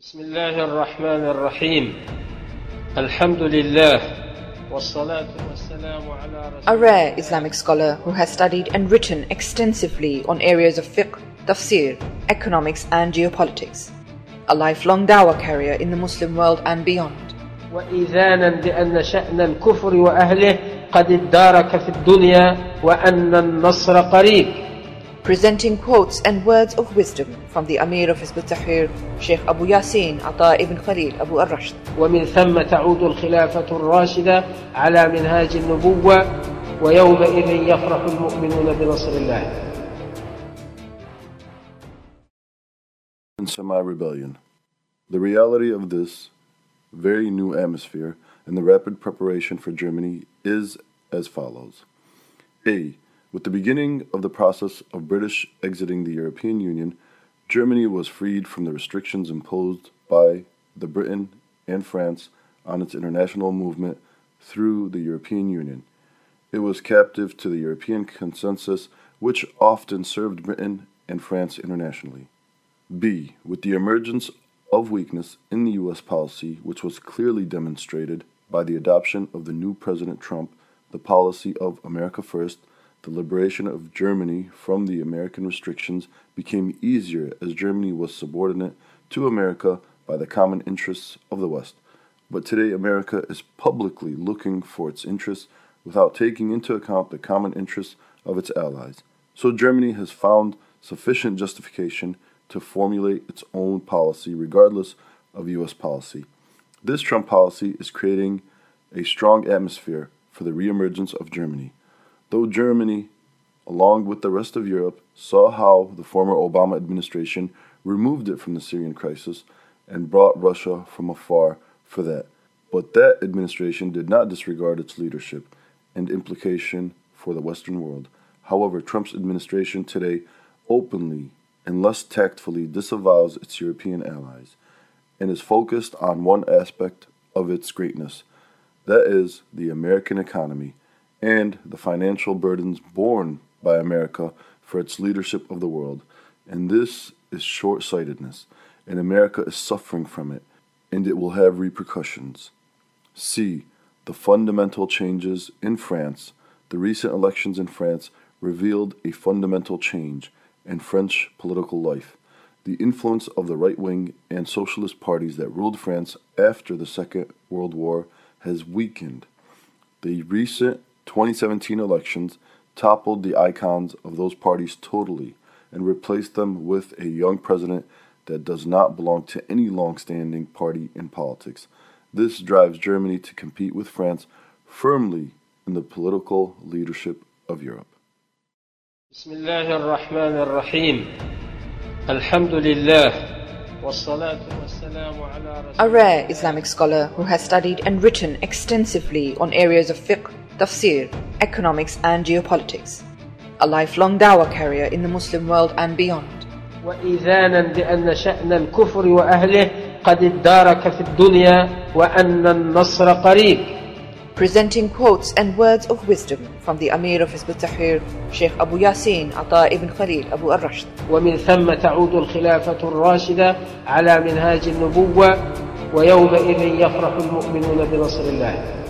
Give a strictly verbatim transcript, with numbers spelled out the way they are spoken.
بسم الله الرحمن الرحيم الحمد لله والصلاة والسلام على رسول A rare Islamic scholar who has studied and written extensively on areas of fiqh, tafsir, economics and geopolitics. A lifelong dawah carrier in the Muslim world and beyond. وإذانا بأن شأن الكفر وأهله قد ادارك في الدنيا وأن النصر قريب. Presenting quotes and words of wisdom from the Amir of Hizb ut-Tahrir, Sheikh Abu Yasin Ata ibn Khalil Abu al-Rashid. ومن ثم تعود الخلافة الراشدة على منهاج النبوة ويومئذ يفرح المؤمنون بنصر الله. Semi-rebellion. The reality of this very new atmosphere and the rapid preparation for Germany is as follows. A. With the beginning of the process of British exiting the European Union, Germany was freed from the restrictions imposed by the Britain and France on its international movement through the European Union. It was captive to the European consensus, which often served Britain and France internationally. B. With the emergence of weakness in the U S policy, which was clearly demonstrated by the adoption of the new President Trump, the policy of America First, the liberation of Germany from the American restrictions became easier as Germany was subordinate to America by the common interests of the West. But today America is publicly looking for its interests without taking into account the common interests of its allies. So Germany has found sufficient justification to formulate its own policy regardless of U S policy. This Trump policy is creating a strong atmosphere for the reemergence of Germany. Though Germany, along with the rest of Europe, saw how the former Obama administration removed it from the Syrian crisis and brought Russia from afar for that. But that administration did not disregard its leadership and implication for the Western world. However, Trump's administration today openly and less tactfully disavows its European allies and is focused on one aspect of its greatness, that is, the American economy, and the financial burdens borne by America for its leadership of the world. And this is short-sightedness, and America is suffering from it, and it will have repercussions. C. The fundamental changes in France. The recent elections in France revealed a fundamental change in French political life. The influence of the right-wing and socialist parties that ruled France after the Second World War has weakened. The recent twenty seventeen elections toppled the icons of those parties totally and replaced them with a young president that does not belong to any long-standing party in politics. This drives Germany to compete with France firmly in the political leadership of Europe. بسم الله الرحمن الرحيم الحمد لله والصلاة والسلام على رسول A rare Islamic scholar who has studied and written extensively on areas of fiqh, tafsir, economics and geopolitics. A lifelong dawah carrier in the Muslim world and beyond. وإذانا بأن شأن الكفر وأهله قد ادارك في الدنيا وأن النصر قريب. Presenting quotes and words of wisdom from the Amir of Hizb ut-Tahrir, Sheikh Abu Yasin Ata ibn Khalil Abu al-Rashid. ومن ثم تعود الخلافة الراشدة على منهاج النبوة ويومئذ يفرح المؤمنون بنصر الله.